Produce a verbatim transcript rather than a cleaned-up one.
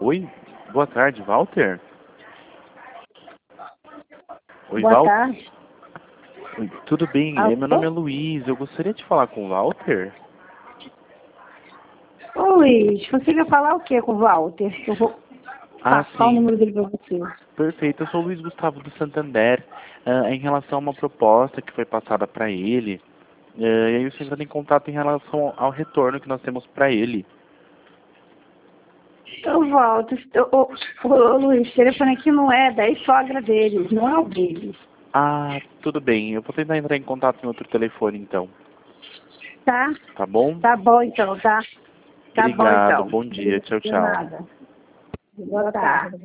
Oi, boa tarde, Walter? Oi, Boa Walter? tarde. Oi, tudo bem? Alô? É, Meu nome é Luiz, eu gostaria de falar com o Walter. Ô Luiz, você quer falar o que com o Walter? Eu vou Ah, passar o sim, número dele para você. perfeito. Eu sou o Luiz Gustavo do Santander, ah, em relação a uma proposta que foi passada para ele. ah, e aí eu estou entrando em contato em relação ao retorno que nós temos para ele. Ô Walter, ô, ô, ô, Luiz, o telefone aqui não é da sogra deles, não é o deles. Ah, tudo bem. Eu vou tentar entrar em contato em outro telefone, então. Tá? Tá bom? Tá bom então, tá? Tá bom Obrigado. então. Bom dia. Tchau, De tchau. nada. Boa tarde.